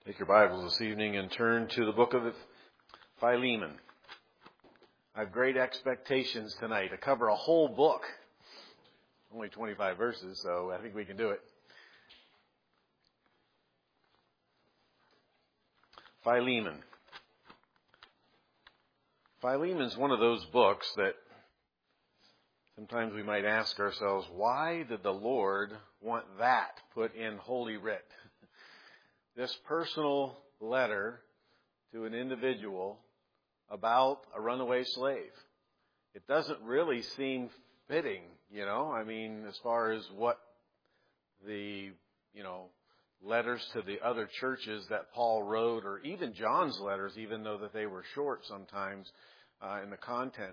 Take your Bibles this evening and turn to the book of Philemon. I have great expectations tonight to cover a whole book. Only 25 verses, so I think we can do it. Philemon. Philemon's one of those books that sometimes we might ask ourselves, why did the Lord want that put in Holy Writ? This personal letter to an individual about a runaway slave. It doesn't really seem fitting, as far as what the, letters to the other churches that Paul wrote, or even John's letters, even though that they were short sometimes in the content,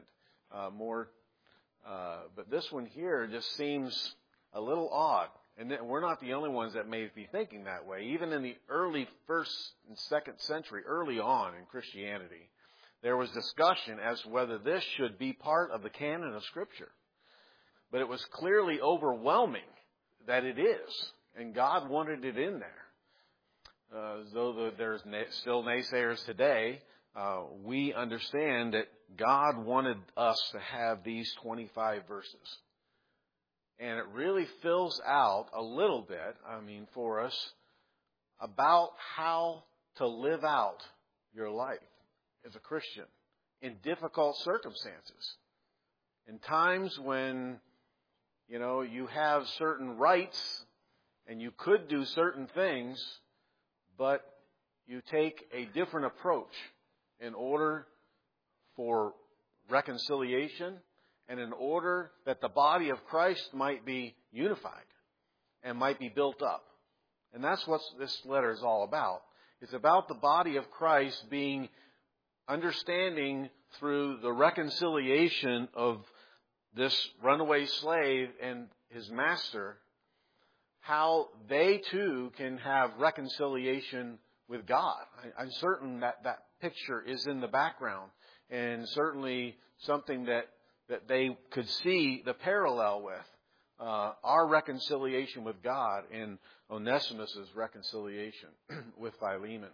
but this one here just seems a little odd. And we're not the only ones that may be thinking that way. Even in the early 1st and 2nd century, early on in Christianity, there was discussion as to whether this should be part of the canon of Scripture. But it was clearly overwhelming that it is. And God wanted it in there. Though there's still naysayers today, we understand that God wanted us to have these 25 verses. And it really fills out a little bit, for us, about how to live out your life as a Christian in difficult circumstances. In times when, you have certain rights and you could do certain things, but you take a different approach in order for reconciliation and in order that the body of Christ might be unified and might be built up. And that's what this letter is all about. It's about the body of Christ being understanding through the reconciliation of this runaway slave and his master, how they too can have reconciliation with God. I'm certain that that picture is in the background, and certainly something that they could see the parallel with our reconciliation with God and Onesimus' reconciliation with Philemon.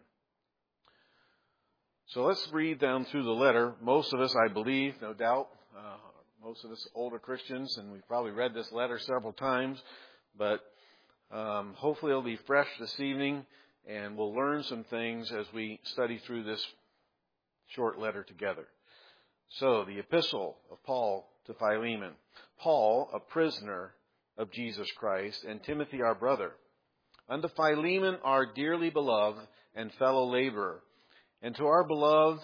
So let's read down through the letter. Most of us, I believe, no doubt, most of us older Christians, and we've probably read this letter several times, but hopefully it'll be fresh this evening, and we'll learn some things as we study through this short letter together. So, the epistle of Paul to Philemon. Paul, a prisoner of Jesus Christ, and Timothy, our brother, unto Philemon, our dearly beloved and fellow laborer, and to our beloved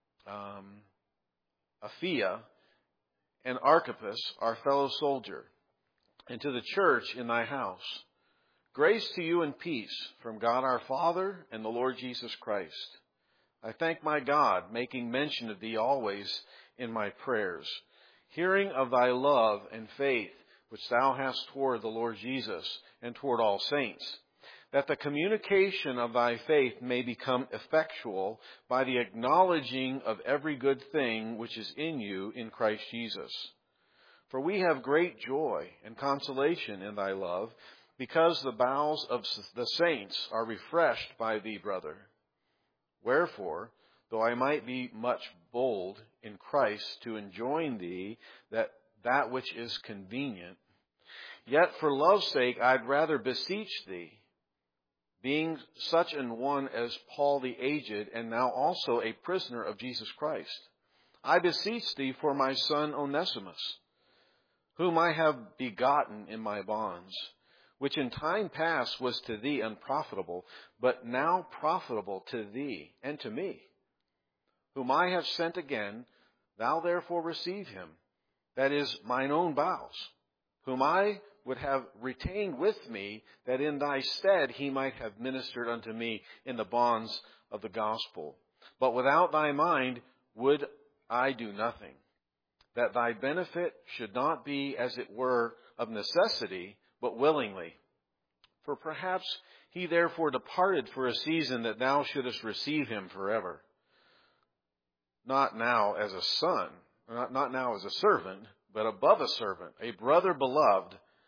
Apphia and Archippus, our fellow soldier, and to the church in thy house. Grace to you and peace from God our Father and the Lord Jesus Christ. I thank my God, making mention of thee always in my prayers, hearing of thy love and faith which thou hast toward the Lord Jesus and toward all saints, that the communication of thy faith may become effectual by the acknowledging of every good thing which is in you in Christ Jesus. For we have great joy and consolation in thy love, because the bowels of the saints are refreshed by thee, brother. Wherefore, though I might be much bold in Christ to enjoin thee that which is convenient, yet for love's sake I'd rather beseech thee, being such an one as Paul the aged, and now also a prisoner of Jesus Christ. I beseech thee for my son Onesimus, whom I have begotten in my bonds, which in time past was to thee unprofitable, but now profitable to thee and to me, whom I have sent again. Thou therefore receive him, that is mine own bowels, whom I would have retained with me, that in thy stead he might have ministered unto me in the bonds of the gospel. But without thy mind would I do nothing, that thy benefit should not be, as it were, of necessity, but willingly. For perhaps he therefore departed for a season, that thou shouldest receive him forever. Not now as a son, not now as a servant, but above a servant, a brother beloved,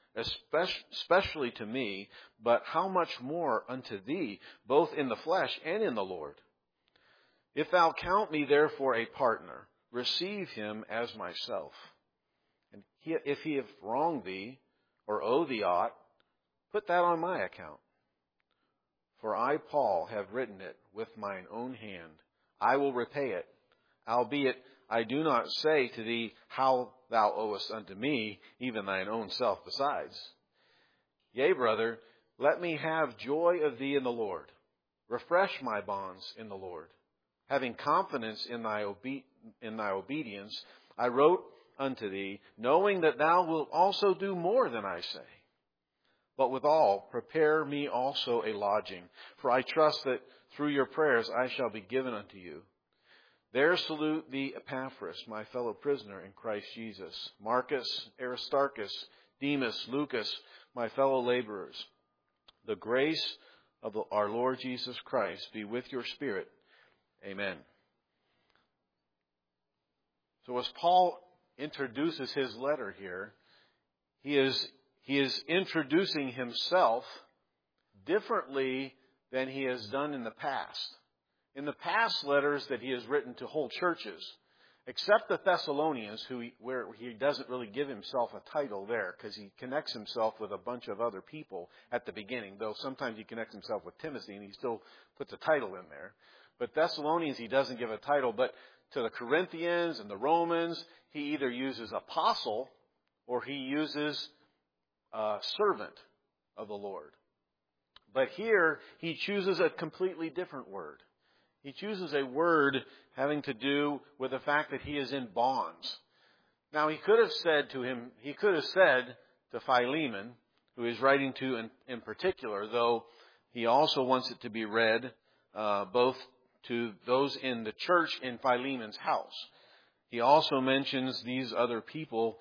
especially to me, but how much more unto thee, both in the flesh and in the Lord? If thou count me therefore a partner, receive him as myself. And if he have wronged thee, or owe thee aught, put that on my account. For I, Paul, have written it with mine own hand. I will repay it. Albeit I do not say to thee how thou owest unto me, even thine own self besides. Yea, brother, let me have joy of thee in the Lord. Refresh my bonds in the Lord. Having confidence in thy obedience, I wrote unto thee, knowing that thou wilt also do more than I say. But withal, prepare me also a lodging, for I trust that through your prayers I shall be given unto you. There salute thee Epaphras, my fellow prisoner in Christ Jesus, Marcus, Aristarchus, Demas, Lucas, my fellow laborers. The grace of our Lord Jesus Christ be with your spirit. Amen. So as Paul introduces his letter here, he is introducing himself differently than he has done in the past. In the past letters that he has written to whole churches, except the Thessalonians, where he doesn't really give himself a title there because he connects himself with a bunch of other people at the beginning, though sometimes he connects himself with Timothy and he still puts a title in there. But Thessalonians, he doesn't give a title. But to the Corinthians and the Romans, he either uses apostle or he uses servant of the Lord. But here, he chooses a completely different word. He chooses a word having to do with the fact that he is in bonds. Now, he could have said to Philemon, who he's writing to in particular, though he also wants it to be read both to those in the church in Philemon's house. He also mentions these other people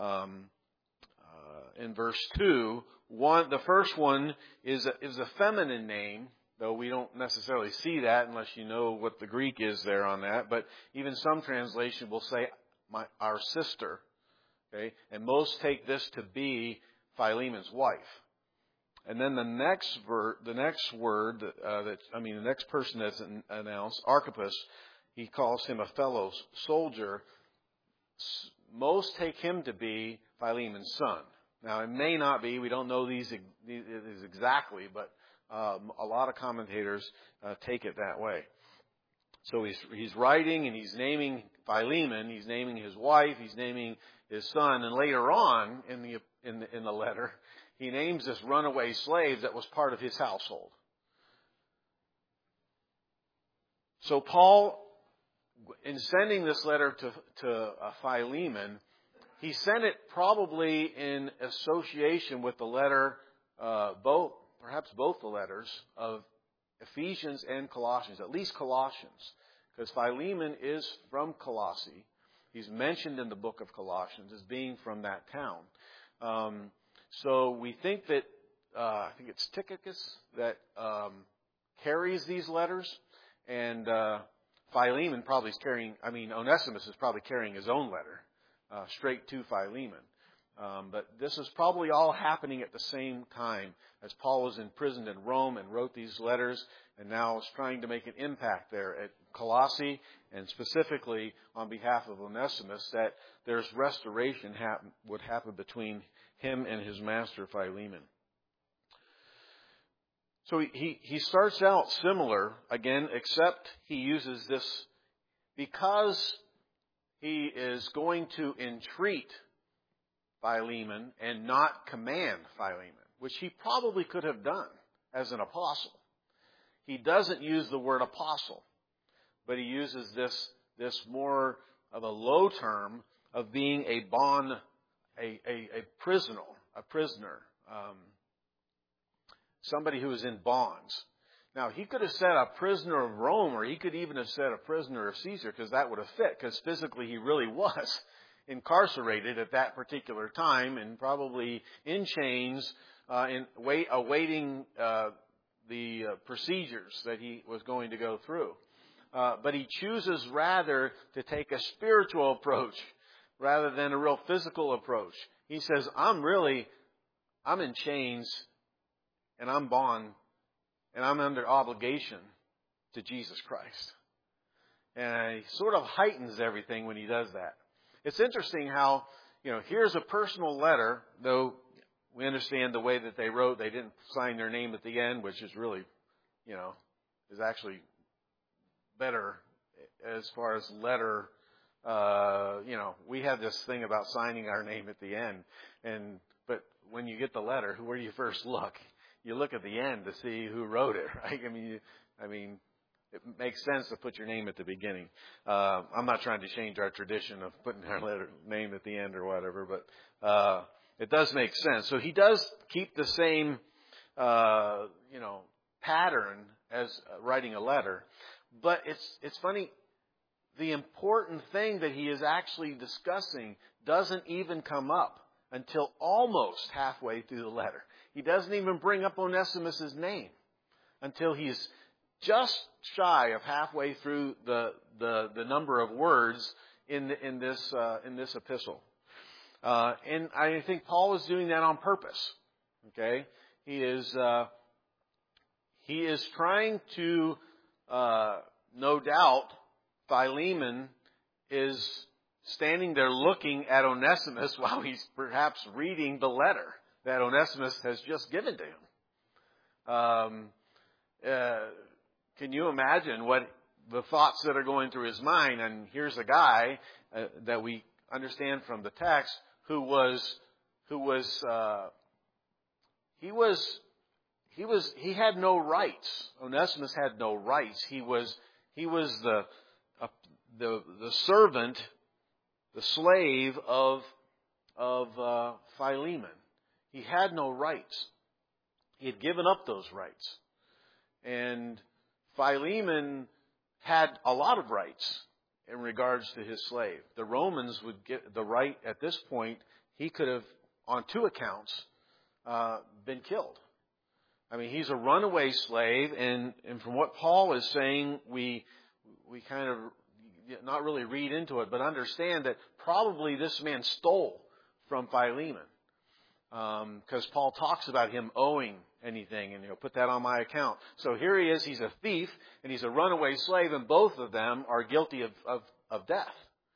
in verse 2. The first one is a feminine name, though we don't necessarily see that unless you know what the Greek is there on that. But even some translation will say our sister. Okay, and most take this to be Philemon's wife. And then the next person that's announced, Archippus, he calls him a fellow soldier. Most take him to be Philemon's son. Now, it may not be. We don't know these exactly, but a lot of commentators take it that way. So he's writing and he's naming Philemon. He's naming his wife. He's naming his son. And later on in the letter, he names this runaway slave that was part of his household. So Paul, in sending this letter to Philemon, he sent it probably in association with the letter, perhaps both the letters of Ephesians and Colossians, at least Colossians, because Philemon is from Colossae. He's mentioned in the book of Colossians as being from that town. So we think that, I think it's Tychicus that carries these letters, and Philemon probably is Onesimus is probably carrying his own letter straight to Philemon. But this is probably all happening at the same time as Paul was imprisoned in Rome and wrote these letters, and now is trying to make an impact there at Colossae, and specifically on behalf of Onesimus, that there's restoration would happen between him and his master Philemon. So he starts out similar again, except he uses this because he is going to entreat Philemon and not command Philemon, which he probably could have done as an apostle. He doesn't use the word apostle, but he uses this more of a low term of being a prisoner, somebody who is in bonds. Now, he could have said a prisoner of Rome, or he could even have said a prisoner of Caesar, because that would have fit, because physically he really was incarcerated at that particular time and probably in chains, awaiting the procedures that he was going to go through. But he chooses rather to take a spiritual approach rather than a real physical approach. He says, I'm really I'm in chains and I'm bound and I'm under obligation to Jesus Christ. And he sort of heightens everything when he does that. It's interesting how, here's a personal letter, though we understand the way that they wrote. They didn't sign their name at the end, which is really, is actually better as far as letter. We have this thing about signing our name at the end. But when you get the letter, where do you first look? You look at the end to see who wrote it, right? I mean, it makes sense to put your name at the beginning. I'm not trying to change our tradition of putting our name at the end or whatever, but it does make sense. So he does keep the same, pattern as writing a letter. But it's funny, the important thing that he is actually discussing doesn't even come up until almost halfway through the letter. He doesn't even bring up Onesimus' name until he's just shy of halfway through the number of words in this epistle. And I think Paul is doing that on purpose. Okay? He is trying to, no doubt, Philemon is standing there looking at Onesimus while he's perhaps reading the letter that Onesimus has just given to him. Can you imagine what the thoughts that are going through his mind? And here's a guy that we understand from the text he had no rights. Onesimus had no rights. He was the servant, the slave of Philemon. He had no rights. He had given up those rights. And Philemon had a lot of rights in regards to his slave. The Romans would get the right at this point. He could have, on 2 accounts, been killed. I mean, he's a runaway slave, and from what Paul is saying, we kind of not really read into it, but understand that probably this man stole from Philemon. Because Paul talks about him owing anything, and put that on my account. So here he is, he's a thief, and he's a runaway slave, and both of them are guilty of death.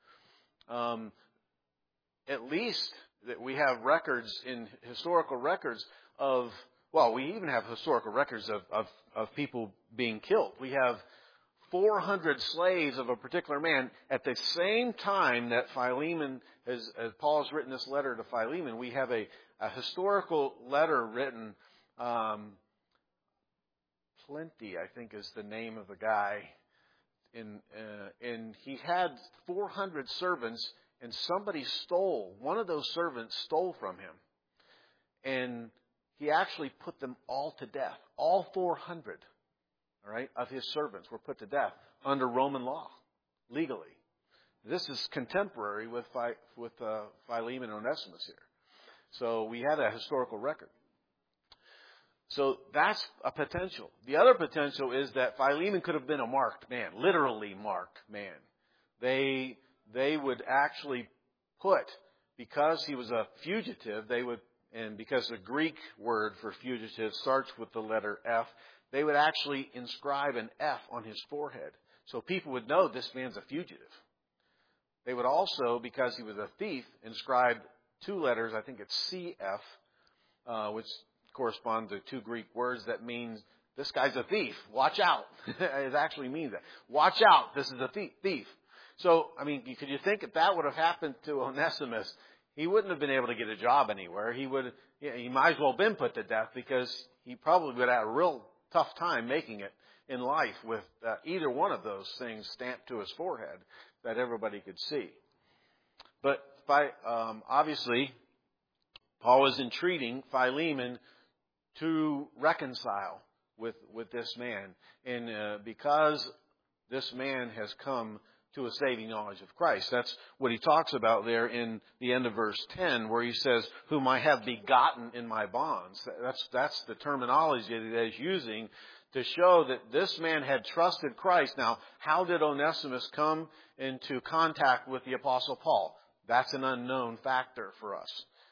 At least that we have records in historical records we even have historical records of people being killed. We have 400 slaves of a particular man. At the same time that Philemon, as Paul has written this letter to Philemon, we have a historical letter written, Plenty, I think is the name of the guy, and he had 400 servants, and one of those servants stole from him. And he actually put them all to death. All 400, all right, of his servants were put to death under Roman law, legally. This is contemporary with Philemon and Onesimus here. So we have a historical record. So that's a potential. The other potential is that Philemon could have been a marked man, literally marked man. They would actually put, because he was a fugitive, and because the Greek word for fugitive starts with the letter F, they would actually inscribe an F on his forehead. So people would know this man's a fugitive. They would also, because he was a thief, inscribe 2 letters, I think it's CF, which correspond to 2 Greek words that means this guy's a thief. Watch out. It actually means that. Watch out. This is a thief. So, I mean, could you think if that would have happened to Onesimus, he wouldn't have been able to get a job anywhere. He might as well have been put to death because he probably would have had a real tough time making it in life with either one of those things stamped to his forehead that everybody could see. But obviously, Paul is entreating Philemon to reconcile with this man. And because this man has come to a saving knowledge of Christ. That's what he talks about there in the end of verse 10, where he says, whom I have begotten in my bonds. That's the terminology that he's using to show that this man had trusted Christ. Now, how did Onesimus come into contact with the Apostle Paul? That's an unknown factor for us.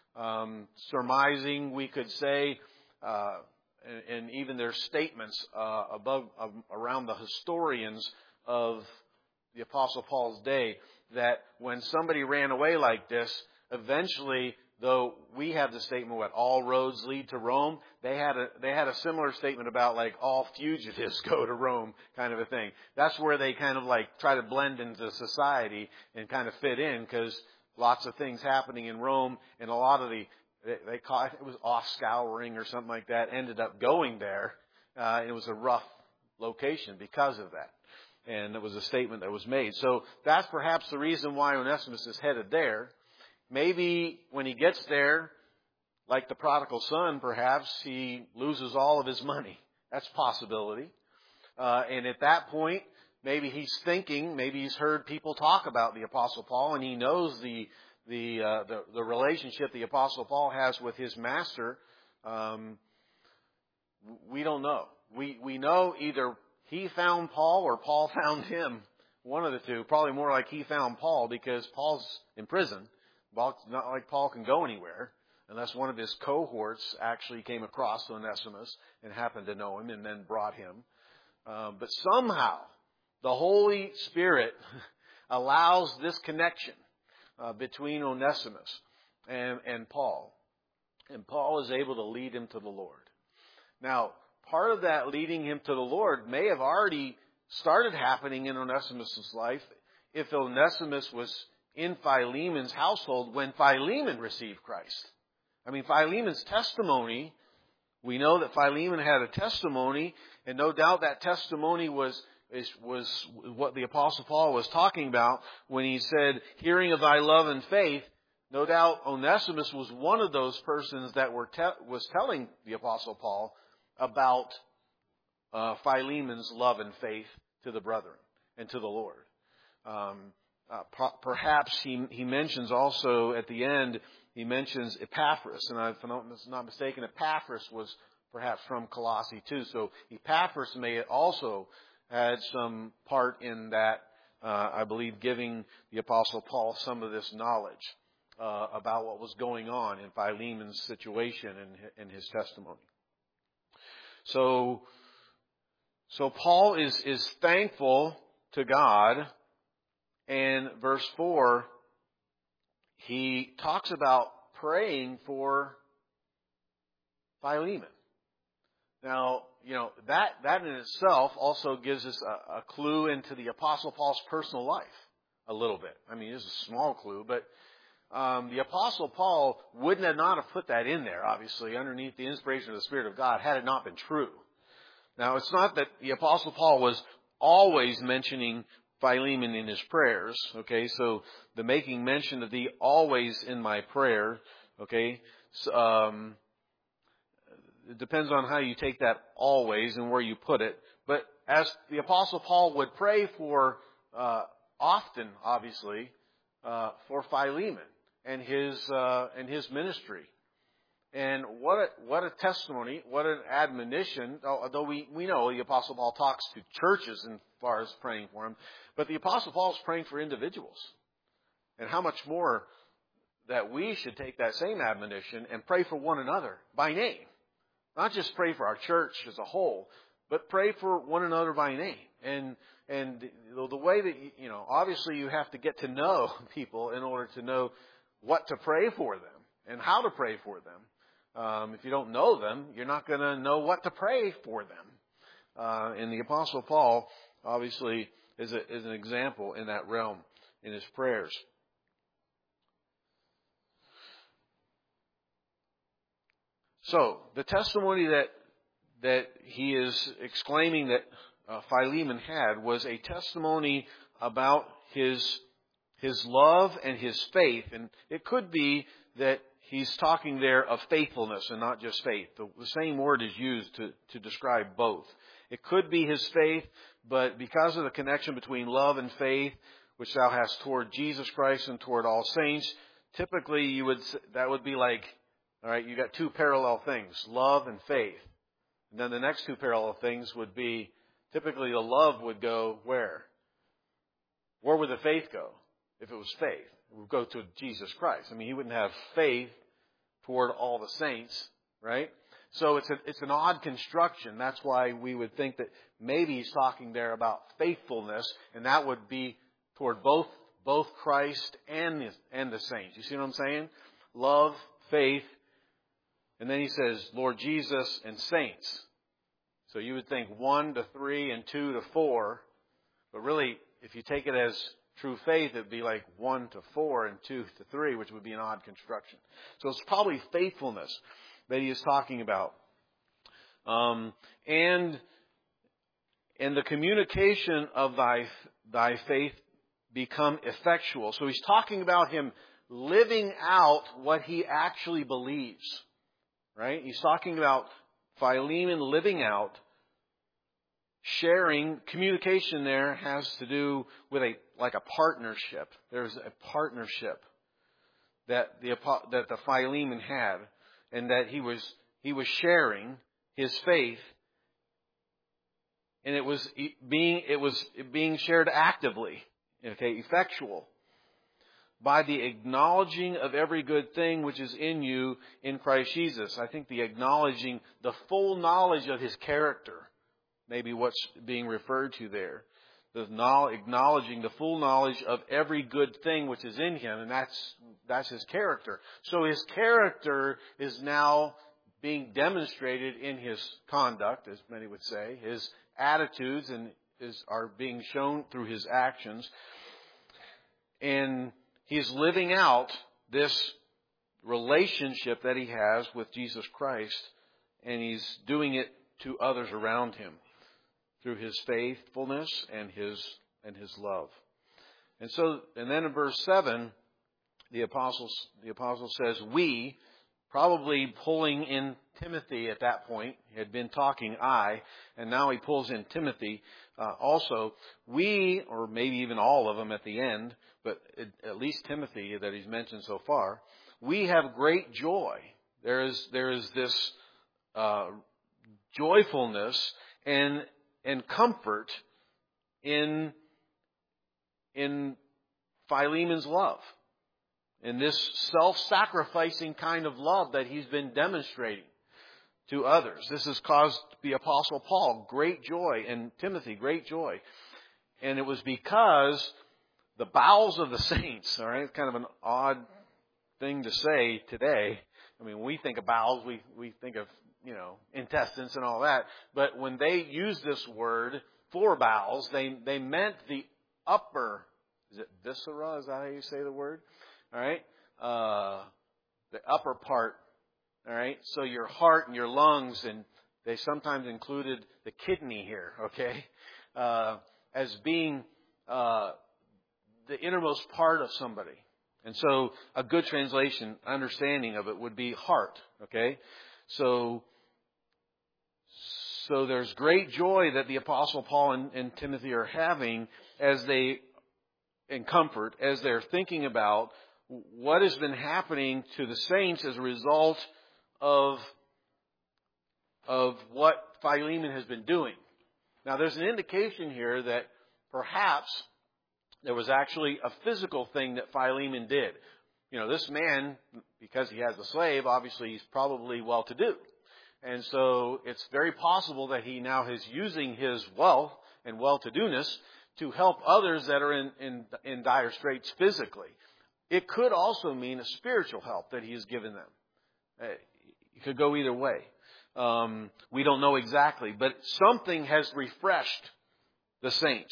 surmising, we could say, and even their statements around the historians of the Apostle Paul's day, that when somebody ran away like this, eventually, though we have the statement, what, all roads lead to Rome, they had a similar statement about like all fugitives go to Rome kind of a thing. That's where they kind of like try to blend into society and kind of fit in, because lots of things happening in Rome, and a lot of they call it was off-scouring or something like that, ended up going there. It was a rough location because of that. And it was a statement that was made. So that's perhaps the reason why Onesimus is headed there. Maybe when he gets there, like the prodigal son, perhaps he loses all of his money. That's a possibility. And at that point, maybe he's thinking, maybe he's heard people talk about the Apostle Paul, and he knows the relationship the Apostle Paul has with his master. We don't know. We know either he found Paul or Paul found him. One of the two. Probably more like he found Paul, because Paul's in prison. Well, it's not like Paul can go anywhere unless one of his cohorts actually came across Onesimus and happened to know him and then brought him. But somehow the Holy Spirit allows this connection between Onesimus and Paul. And Paul is able to lead him to the Lord. Now, part of that leading him to the Lord may have already started happening in Onesimus' life if Onesimus was in Philemon's household when Philemon received Christ. I mean, Philemon's testimony, we know that Philemon had a testimony, and no doubt that testimony was what the Apostle Paul was talking about when he said, hearing of thy love and faith. No doubt Onesimus was one of those persons that was telling the Apostle Paul about Philemon's love and faith to the brethren and to the Lord. Perhaps he mentions also at the end, he mentions Epaphras. And if I'm not mistaken, Epaphras was perhaps from Colossae too. So Epaphras may have also had some part in that, I believe, giving the Apostle Paul some of this knowledge about what was going on in Philemon's situation and his testimony. So Paul is thankful to God. And verse 4, he talks about praying for Philemon. Now, that in itself also gives us a clue into the Apostle Paul's personal life a little bit. I mean, it's a small clue, but the Apostle Paul would not have put that in there, obviously, underneath the inspiration of the Spirit of God, had it not been true. Now, it's not that the Apostle Paul was always mentioning Philemon in his prayers, okay? So the making mention of thee always in my prayer, okay? So, it depends on how you take that always and where you put it. But as the Apostle Paul would pray for, often, obviously, for Philemon and his ministry. And what a testimony, what an admonition, although we know the Apostle Paul talks to churches as far as praying for him, but the Apostle Paul is praying for individuals. And how much more that we should take that same admonition and pray for one another by name. Not just pray for our church as a whole, but pray for one another by name. And the way that, obviously you have to get to know people in order to know what to pray for them and how to pray for them. If you don't know them, you're not going to know what to pray for them. And the Apostle Paul, obviously, is an example in that realm in his prayers. So, the testimony that he is exclaiming that Philemon had was a testimony about his love and his faith. And it could be that he's talking there of faithfulness and not just faith. The same word is used to describe both. It could be his faith, but because of the connection between love and faith, which thou hast toward Jesus Christ and toward all saints, typically that would be like, all right, you got two parallel things, love and faith. And then the next two parallel things would be, typically the love would go where? Where would the faith go if it was faith? It would go to Jesus Christ. I mean, he wouldn't have faith toward all the saints, right? So it's an odd construction. That's why we would think that maybe he's talking there about faithfulness, and that would be toward both Christ and the saints. You see what I'm saying? Love, faith, and then he says Lord Jesus and saints. So you would think 1 to 3 and 2 to 4, but really, if you take it as true faith, it would be like 1 to 4 and 2 to 3, which would be an odd construction. So it's probably faithfulness that he is talking about. And the communication of thy faith become effectual. So he's talking about him living out what he actually believes. Right? He's talking about Philemon living out, sharing. Communication there has to do with a partnership. There's a partnership that the Philemon had, and that he was sharing his faith, and it was being shared actively, okay, effectual, by the acknowledging of every good thing which is in you in Christ Jesus. I think the acknowledging the full knowledge of his character, maybe what's being referred to there. Acknowledging the full knowledge of every good thing which is in him, and that's his character. So his character is now being demonstrated in his conduct, as many would say. His attitudes are being shown through his actions. And he's living out this relationship that he has with Jesus Christ, and he's doing it to others around him through his faithfulness and his love. And then in verse 7, the apostle says, we, probably pulling in Timothy at that point. He had been talking and now he pulls in Timothy also. We, or maybe even all of them at the end, but at least Timothy that he's mentioned so far, we have great joy. There is this joyfulness and comfort in Philemon's love, in this self-sacrificing kind of love that he's been demonstrating to others. This has caused the Apostle Paul great joy, and Timothy great joy. And it was because the bowels of the saints, all right, it's kind of an odd thing to say today. I mean, when we think of bowels, we think of, intestines and all that. But when they used this word for bowels, they meant the upper, is it viscera? Is that how you say the word? All right. The upper part. All right. So your heart and your lungs, and they sometimes included the kidney here. Okay. As being, the innermost part of somebody. And so a good translation, understanding of it would be heart. Okay. So there's great joy that the Apostle Paul and Timothy are having and comfort as they're thinking about what has been happening to the saints as a result of what Philemon has been doing. Now, there's an indication here that perhaps there was actually a physical thing that Philemon did. This man, because he has a slave, obviously he's probably well-to-do. And so it's very possible that he now is using his wealth and well-to-doness to help others that are in dire straits physically. It could also mean a spiritual help that he has given them. It could go either way. We don't know exactly, but something has refreshed the saints.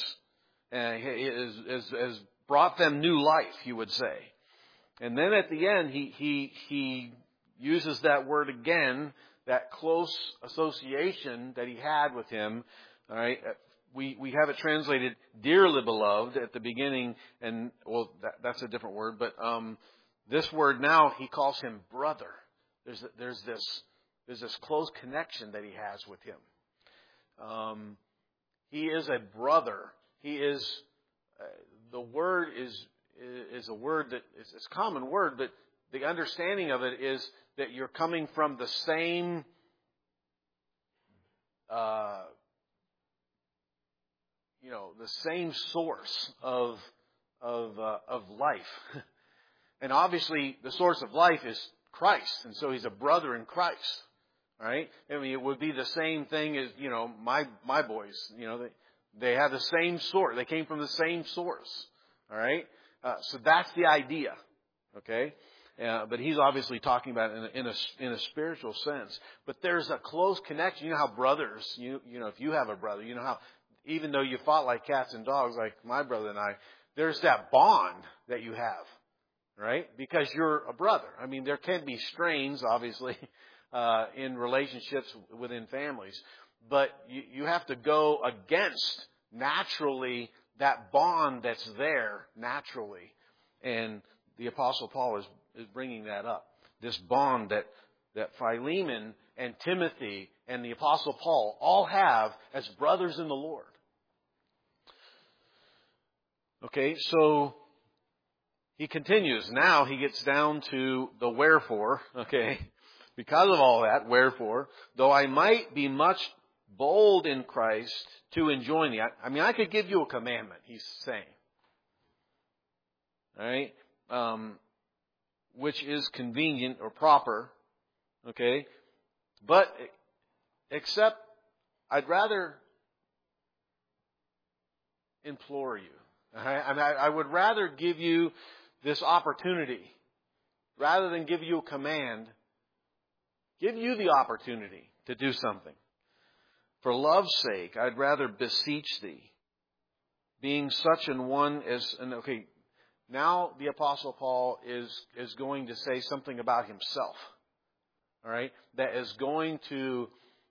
Has brought them new life, you would say. And then at the end, he uses that word again, that close association that he had with him. All right, we have it translated "dearly beloved" at the beginning, and that's a different word. But this word now he calls him brother. There's this close connection that he has with him. He is a brother. He is the word is a word that is a common word, but the understanding of it is that you're coming from the same the same source of life. And obviously the source of life Christ. And so he's a brother in Christ. All right? I mean, it would be the same thing as, my boys. They have the same source. They came from the same source. All right? So that's the idea. Okay? But he's obviously talking about it in a spiritual sense. But there's a close connection. You know how brothers, if you have a brother, you know how, even though you fought like cats and dogs, like my brother and I, there's that bond that you have. Right? Because you're a brother. I mean, there can be strains, obviously, in relationships within families. But you have to go against, naturally, that bond that's there, naturally. And the Apostle Paul is bringing that up. This bond that Philemon and Timothy and the Apostle Paul all have as brothers in the Lord. Okay, so he continues. Now he gets down to the wherefore, okay? Because of all that, wherefore, though I might be much bold in Christ to enjoin thee. I could give you a commandment, he's saying. All right? Which is convenient or proper, okay? But, except, I'd rather implore you. I would rather give you this opportunity, rather than give you a command, give you the opportunity to do something. For love's sake, I'd rather beseech thee, being such an one as, now the Apostle Paul is going to say something about himself. All right? That is going to,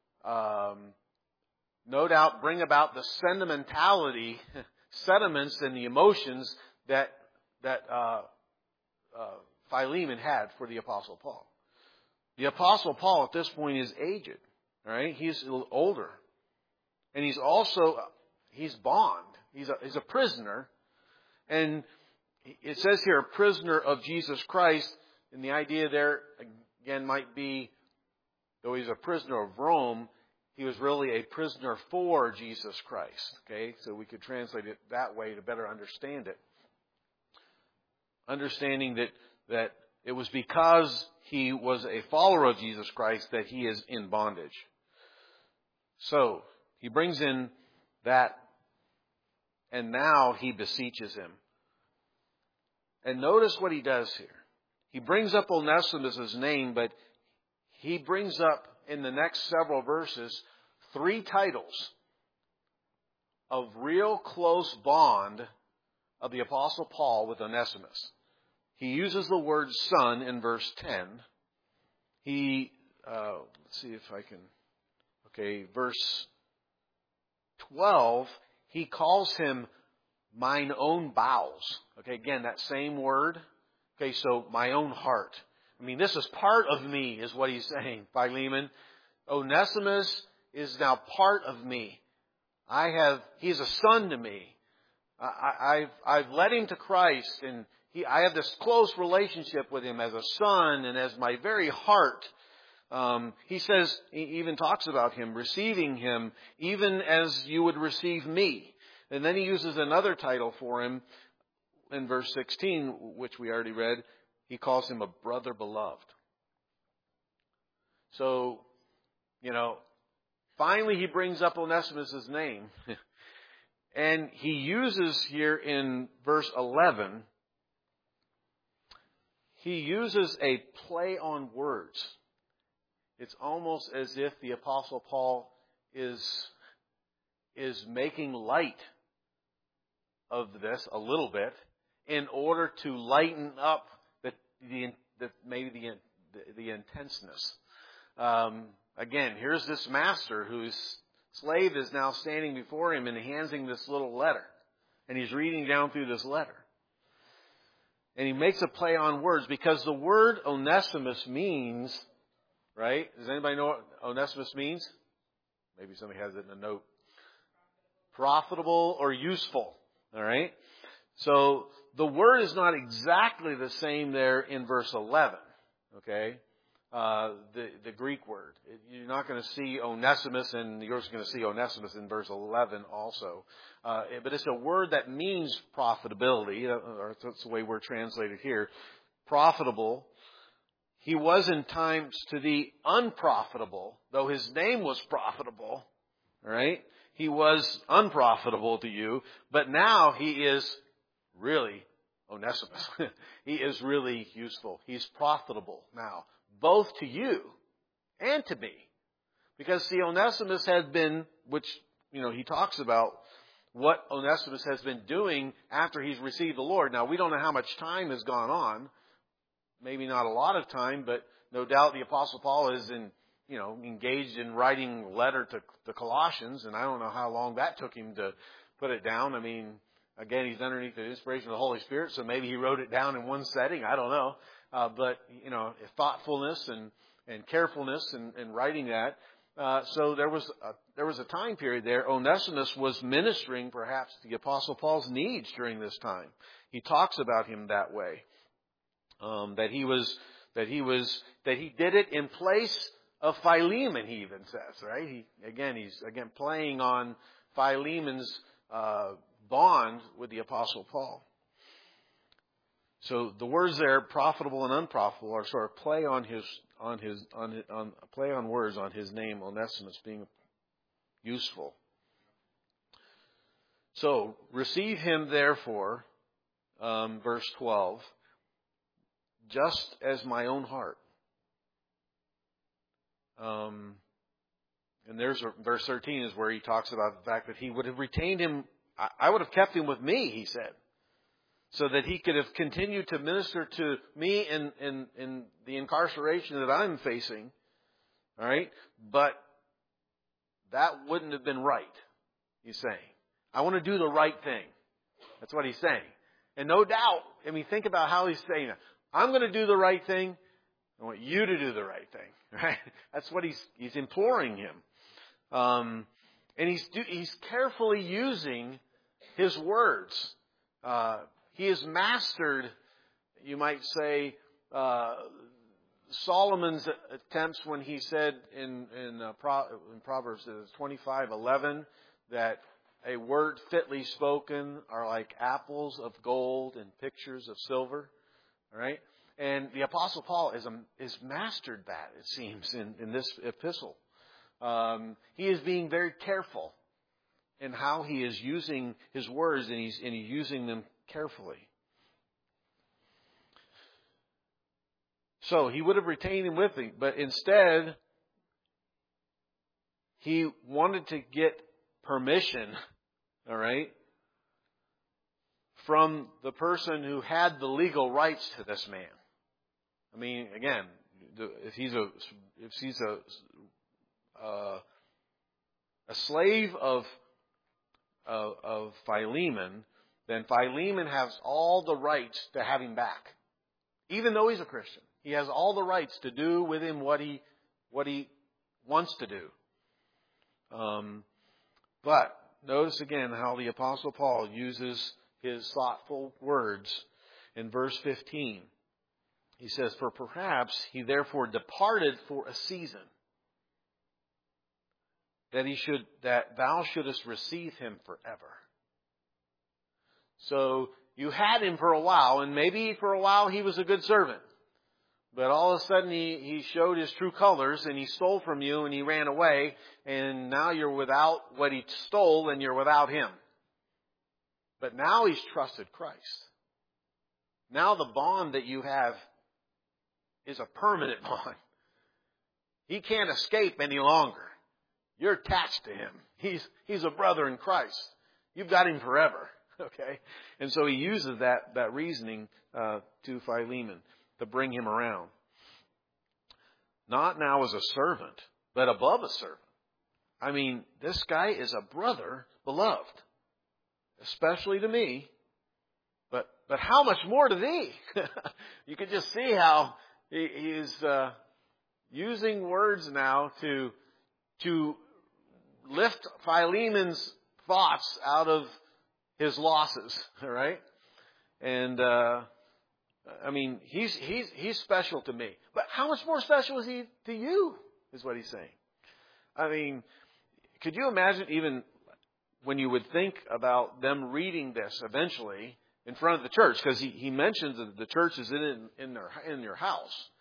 no doubt, bring about the sentimentality, sentiments and the emotions that Philemon had for the Apostle Paul. The Apostle Paul at this point is aged. All right? He's a little older. And he's bond. He's a prisoner. And it says here, a prisoner of Jesus Christ. And the idea there, again, might be, though he's a prisoner of Rome, he was really a prisoner for Jesus Christ. Okay? So we could translate it that way to better understand it. Understanding that it was because he was a follower of Jesus Christ that he is in bondage. So, he brings in that, and now he beseeches him. And notice what he does here. He brings up Onesimus' name, but he brings up in the next several verses 3 titles of real close bond of the Apostle Paul with Onesimus. He uses the word son in verse 10. Let's see if I can... verse 12, he calls him mine own bowels. Okay, again, that same word. Okay, so my own heart. This is part of me, is what he's saying, Philemon. Onesimus is now part of me. He's a son to me. I've led him to Christ, and I have this close relationship with him as a son and as my very heart. He says, he even talks about him, receiving him, even as you would receive me. And then he uses another title for him in verse 16, which we already read. He calls him a brother beloved. So, finally he brings up Onesimus' name. And he uses here in verse 11, he uses a play on words. It's almost as if the Apostle Paul is making light of this a little bit in order to lighten up the intenseness. Again, here's this master whose slave is now standing before him and handing this little letter. And he's reading down through this letter. And he makes a play on words because the word Onesimus means... Right? Does anybody know what Onesimus means? Maybe somebody has it in a note. Profitable or useful. All right? So, the word is not exactly the same there in verse 11. Okay? The Greek word. You're not going to see Onesimus, and you're going to see Onesimus in verse 11 also. But it's a word that means profitability. Or that's the way we're translated here. Profitable. he was in times to the unprofitable, though his name was profitable, right? He was unprofitable to you, but now he is really Onesimus. He is really useful. He's profitable now, both to you and to me. Because, see, Onesimus had been, which, he talks about what Onesimus has been doing after he's received the Lord. Now, we don't know how much time has gone on. Maybe not a lot of time, but no doubt the Apostle Paul is engaged in writing a letter to the Colossians, and I don't know how long that took him to put it down. I mean, again, he's underneath the inspiration of the Holy Spirit, so maybe he wrote it down in one setting. I don't know. But thoughtfulness and carefulness in writing that. So there was a time period there. Onesimus was ministering perhaps to the Apostle Paul's needs during this time. He talks about him that way. That he did it in place of Philemon, he even says, right? He's playing on Philemon's bond with the Apostle Paul. So the words there, profitable and unprofitable, are sort of play on words on his name, Onesimus, being useful. So receive him therefore, verse 12, just as my own heart. And there's verse 13 is where he talks about the fact that he would have retained him. I would have kept him with me, he said, so that he could have continued to minister to me in the incarceration that I'm facing. All right? But that wouldn't have been right, he's saying. I want to do the right thing. That's what he's saying. And no doubt, think about how he's saying it. I'm going to do the right thing. I want you to do the right thing. Right? That's what he's imploring him. And he's carefully using his words. He has mastered, you might say, Solomon's attempts when he said in Proverbs 25:11 that a word fitly spoken are like apples of gold and pictures of silver. All right, and the Apostle Paul is mastered that, it seems, in this epistle. He is being very careful in how he is using his words, and he's using them carefully. So he would have retained him with him, but instead he wanted to get permission, all right, from the person who had the legal rights to this man. Again, if he's a slave of Philemon, then Philemon has all the rights to have him back. Even though he's a Christian, he has all the rights to do with him what he wants to do. But notice again how the Apostle Paul uses his thoughtful words in verse 15. He says, "For perhaps he therefore departed for a season, that thou shouldest receive him forever." So you had him for a while, and maybe for a while he was a good servant. But all of a sudden he showed his true colors, and he stole from you, and he ran away, and now you're without what he stole, and you're without him. But now he's trusted Christ. Now the bond that you have is a permanent bond. He can't escape any longer. You're attached to him. He's a brother in Christ. You've got him forever. Okay? And so he uses that reasoning to Philemon to bring him around. Not now as a servant, but above a servant. This guy is a brother beloved, especially to me, but how much more to thee? You can just see how he is using words now to lift Philemon's thoughts out of his losses. All right, and he's special to me, but how much more special is he to you? Is what he's saying. Could you imagine even when you would think about them reading this eventually in front of the church, because he mentions that the church is in your house.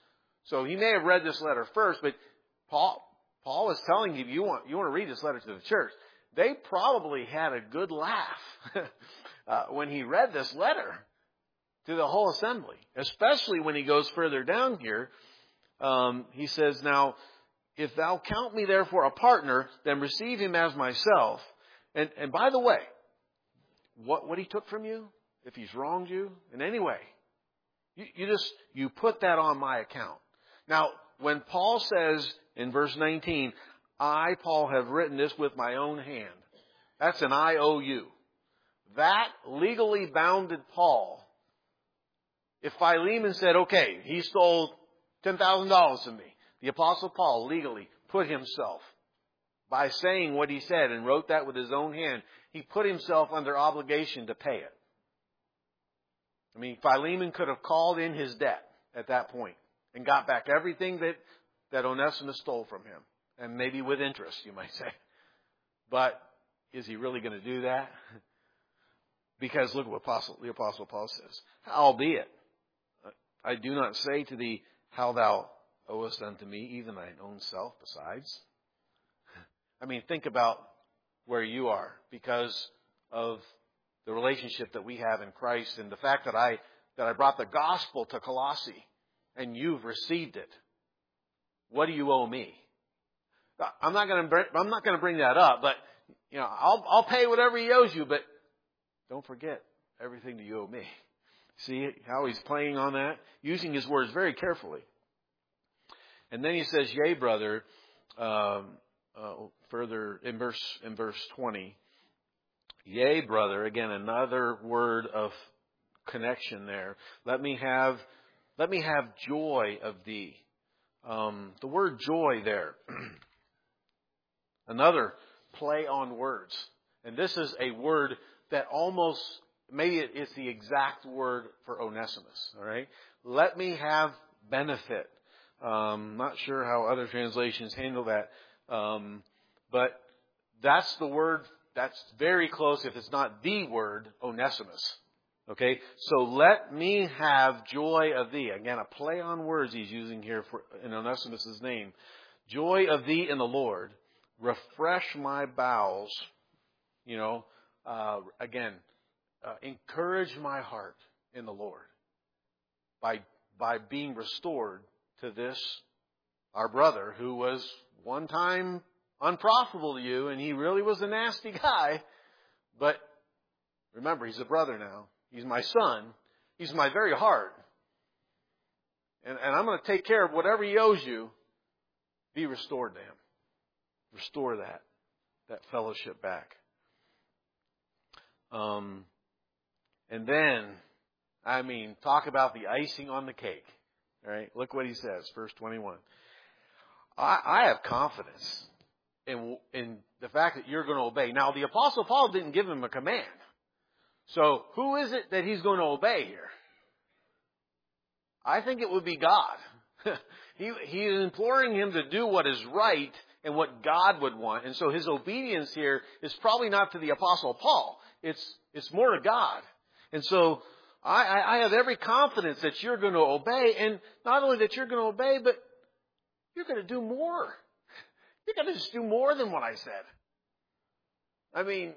So he may have read this letter first, but Paul is telling you want to read this letter to the church. They probably had a good laugh when he read this letter to the whole assembly, especially when he goes further down here. He says, now, if thou count me therefore a partner, then receive him as myself. And by the way, what he took from you, if he's wronged you in any way, you put that on my account. Now, when Paul says in verse 19, I, Paul, have written this with my own hand, that's an IOU. That legally bounded Paul. If Philemon said, okay, he stole $10,000 from me, the Apostle Paul legally put himself, by saying what he said and wrote that with his own hand, he put himself under obligation to pay it. I mean, Philemon could have called in his debt at that point and got back everything that Onesimus stole from him. And maybe with interest, you might say. But is he really going to do that? Because look what the Apostle Paul says. Howbeit, I do not say to thee how thou owest unto me, even thine own self besides. I mean, think about where you are because of the relationship that we have in Christ and the fact that I brought the gospel to Colossae and you've received it. What do you owe me? I'm not going to bring that up, but you know, I'll pay whatever he owes you, but don't forget everything that you owe me. See how he's playing on that? Using his words very carefully. And then he says, yea, brother, further in verse 20. Yea, brother, again, another word of connection there. Let me have joy of thee. The word joy there. Another play on words. And this is a word that almost, maybe it's the exact word for Onesimus. All right? Let me have benefit. Not sure how other translations handle that. But that's the word, that's very close, if it's not the word, Onesimus. Okay? So let me have joy of thee. Again, a play on words he's using here in Onesimus' name. Joy of thee in the Lord. Refresh my bowels. You know, encourage my heart in the Lord. By being restored to this, our brother, who was one time unprofitable to you, and he really was a nasty guy. But remember, he's a brother now. He's my son. He's my very heart. And I'm going to take care of whatever he owes you. Be restored to him. Restore that fellowship back. And then, I mean, talk about the icing on the cake. All right, look what he says, verse 21. I have confidence in the fact that you're going to obey. Now, the Apostle Paul didn't give him a command. So, who is it that he's going to obey here? I think it would be God. He is imploring him to do what is right and what God would want. And so his obedience here is probably not to the Apostle Paul. It's more to God. And so I have every confidence that you're going to obey. And not only that you're going to obey, but you're going to do more. You're going to just do more than what I said. I mean,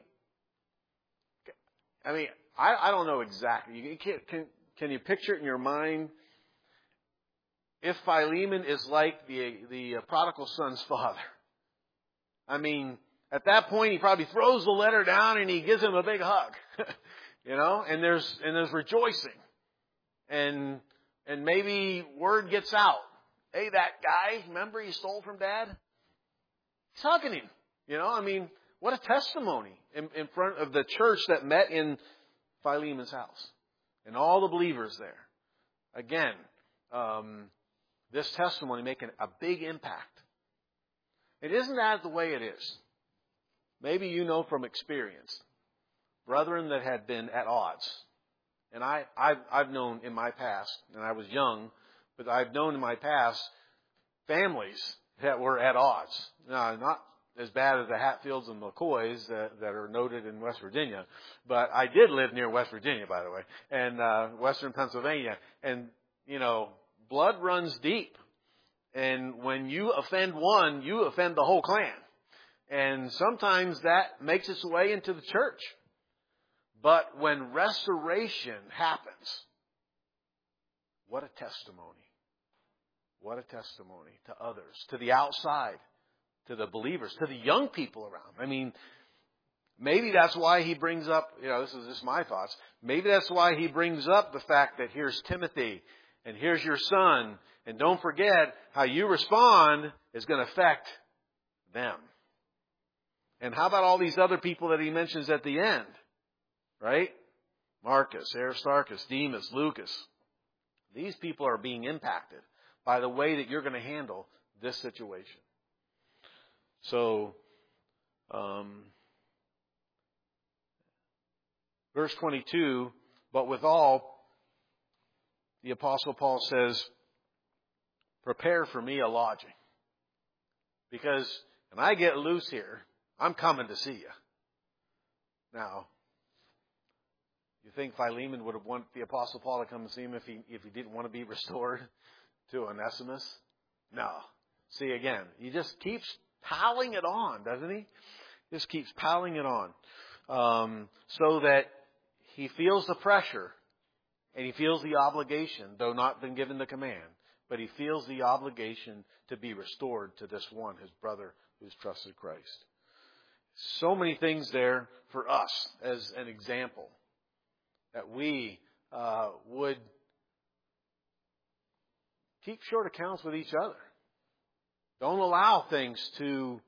I don't know exactly. Can you picture it in your mind? If Philemon is like the prodigal son's father. I mean, at that point, he probably throws the letter down and he gives him a big hug. You know, and there's rejoicing. And maybe word gets out. Hey, that guy, remember he stole from Dad? He's hugging him. You know, I mean, what a testimony in front of the church that met in Philemon's house. And all the believers there. Again, this testimony making a big impact. It isn't that the way it is. Maybe you know from experience. Brethren that had been at odds. And I've known in my past, and I was young, but I've known in my past families that were at odds. Now, not as bad as the Hatfields and McCoys that are noted in West Virginia, but I did live near West Virginia, by the way, and western Pennsylvania. And, you know, blood runs deep. And when you offend one, you offend the whole clan. And sometimes that makes its way into the church. But when restoration happens, what a testimony. What a testimony to others, to the outside, to the believers, to the young people around. I mean, maybe that's why he brings up, this is just my thoughts. Maybe that's why he brings up the fact that here's Timothy and here's your son. And don't forget how you respond is going to affect them. And how about all these other people that he mentions at the end? Right? Marcus, Aristarchus, Demas, Lucas. These people are being impacted by the way that you're going to handle this situation. So, verse 22, but withal, the Apostle Paul says, prepare for me a lodging. Because when I get loose here, I'm coming to see you. Now, you think Philemon would have wanted the Apostle Paul to come and see him if he didn't want to be restored to Onesimus? No. See, again, he just keeps piling it on, doesn't he? Just keeps piling it on. So that he feels the pressure and he feels the obligation, though not been given the command, but he feels the obligation to be restored to this one, his brother who's trusted Christ. So many things there for us as an example that we would keep short accounts with each other. Don't allow things to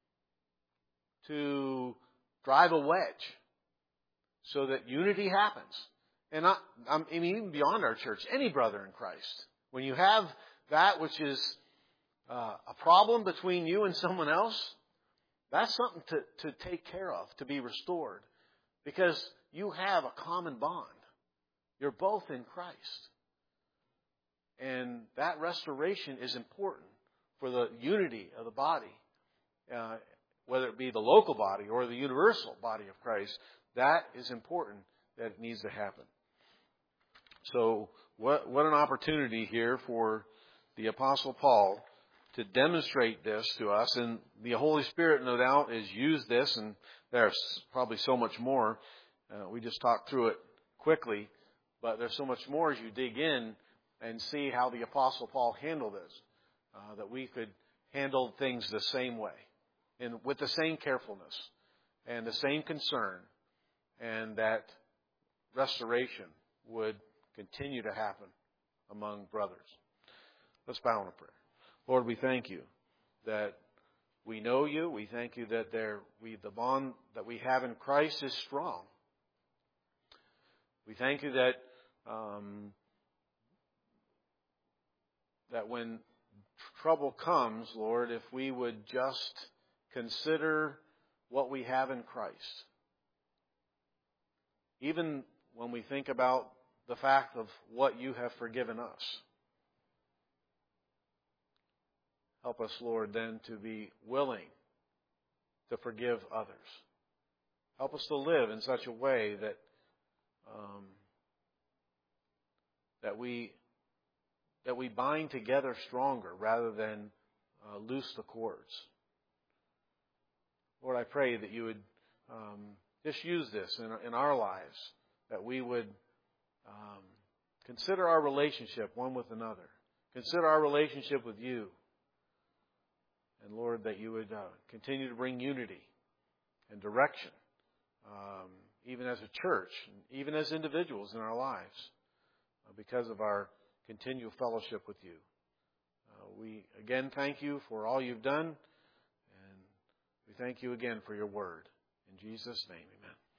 drive a wedge so that unity happens. And I mean, even beyond our church, any brother in Christ. When you have that which is a problem between you and someone else, that's something to take care of, to be restored. Because you have a common bond. You're both in Christ. And that restoration is important for the unity of the body. Whether it be the local body or the universal body of Christ, that is important that it needs to happen. So what an opportunity here for the Apostle Paul to demonstrate this to us. And the Holy Spirit, no doubt, has used this, and there's probably so much more. We just talked through it quickly, but there's so much more as you dig in and see how the Apostle Paul handled this, that we could handle things the same way and with the same carefulness and the same concern, and that restoration would continue to happen among brothers. Let's bow in prayer. Lord, we thank you that we know you. We thank you that the bond that we have in Christ is strong. We thank you that that when trouble comes, Lord, if we would just consider what we have in Christ, even when we think about the fact of what you have forgiven us, help us, Lord, then to be willing to forgive others. Help us to live in such a way that that we bind together stronger rather than loose the cords. Lord, I pray that you would just use this in our lives, that we would consider our relationship one with another, consider our relationship with you, and Lord, that you would continue to bring unity and direction, even as a church, even as individuals in our lives, because of our continual fellowship with you. We again thank you for all you've done, and we thank you again for your word. In Jesus' name, amen.